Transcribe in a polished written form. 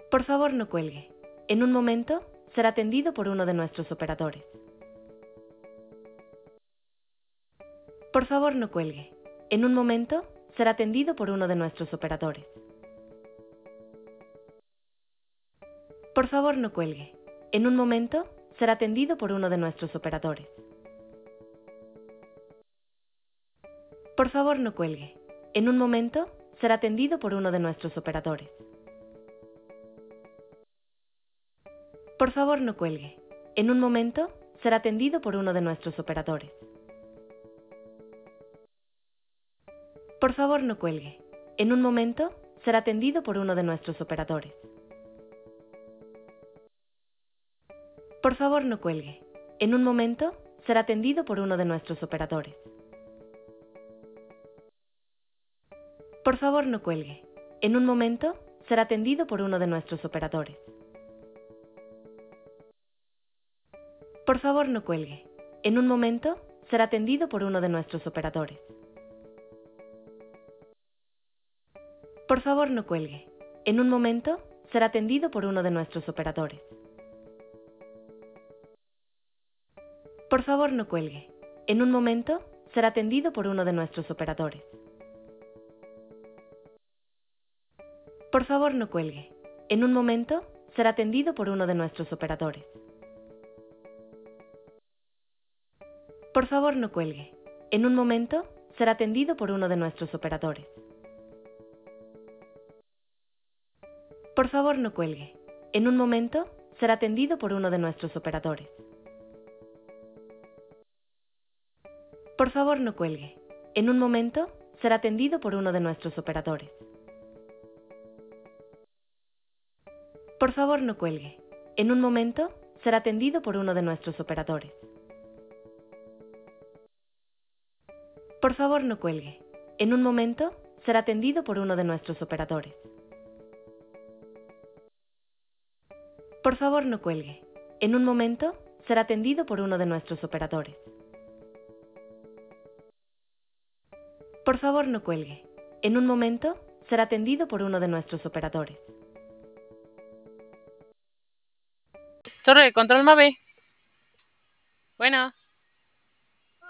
Por favor, no cuelgue. En un momento, será atendido por uno de nuestros operadores. Por favor, no cuelgue. En un momento, será atendido por uno de nuestros operadores. Por favor, no cuelgue. En un momento, será atendido por uno de nuestros operadores. Por favor, no cuelgue. En un momento, será atendido por uno de nuestros operadores. Por favor, no cuelgue. En un momento, será atendido por uno de nuestros operadores. Por favor, no cuelgue. En un momento, será atendido por uno de nuestros operadores. Por favor, no cuelgue. En un momento, será atendido por uno de nuestros operadores. Por favor, no cuelgue. En un momento, será atendido por uno de nuestros operadores. Por favor, no cuelgue. En un momento, será atendido por uno de nuestros operadores. Por favor, no cuelgue. En un momento, será atendido por uno de nuestros operadores. Por favor, no cuelgue. En un momento, será atendido por uno de nuestros operadores. Por favor, no cuelgue. En un momento, será atendido por uno de nuestros operadores. Por favor, no cuelgue. En un momento, será atendido por uno de nuestros operadores. Por favor, no cuelgue. En un momento, será atendido por uno de nuestros operadores. Por favor, no cuelgue. En un momento, será atendido por uno de nuestros operadores. Por favor, no cuelgue. En un momento, será atendido por uno de nuestros operadores. Por favor, no cuelgue. En un momento, será atendido por uno de nuestros operadores. Por favor, no cuelgue. En un momento, será atendido por uno de nuestros operadores. Por favor, no cuelgue. En un momento, será atendido por uno de nuestros operadores. Torre, control Mave. Buenas.